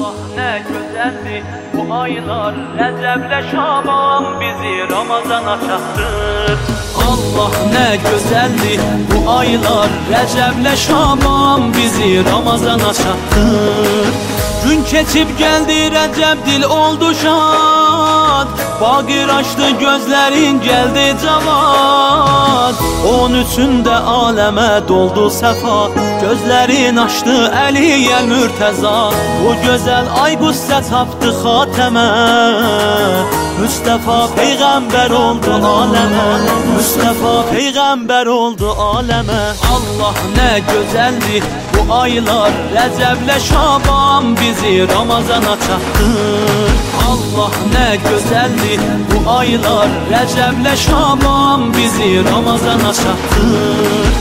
Allah ne güzeldi bu aylar, Recep'le Şaban bizi Ramazan'a çaktır. Allah ne güzeldi bu aylar, Recep'le Şaban bizi Ramazan'a çaktır. Gün keçip geldi Recep, dil oldu şad, bağır açtı gözlerin geldi cavad. 13'ünde aleme doldu sefa, gözlerin açtı Əliyə Mürtəza. Bu güzel ay qüssə tapdı xatəmə, Mustafa peygamber oldu aleme, Mustafa peygamber oldu aleme. Allah ne güzeldi bu aylar, Recep'le Şaban bizi Ramazan'a çaktır. Allah ne güzeldi bu aylar, Recep'le Şaban bizi Ramazan'a çaktır.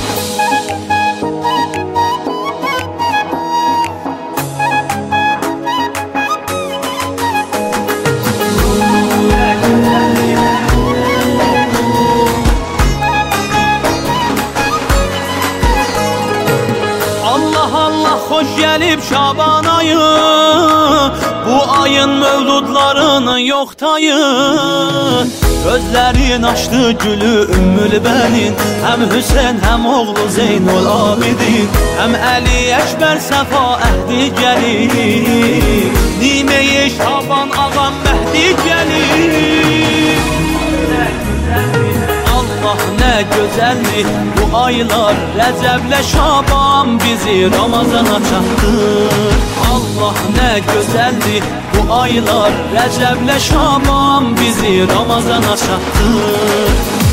Allah hoş gelip Şaban ayı, bu ayın mevludlarının yok tayı. Gözlerin açtı gülü Ümmül Benin, hem Hüseyin hem oğlu Zeynul Abidin, hem Əli Ekber Səfa əhdi gelir. Nimeyi Şaban ağam Mehdi gelir. Allah ne güzeldi bu aylar, Recep'le Şaban bizi Ramazan'a çaktır. Allah ne güzeldi bu aylar, Recep'le Şaban bizi Ramazan'a çaktır.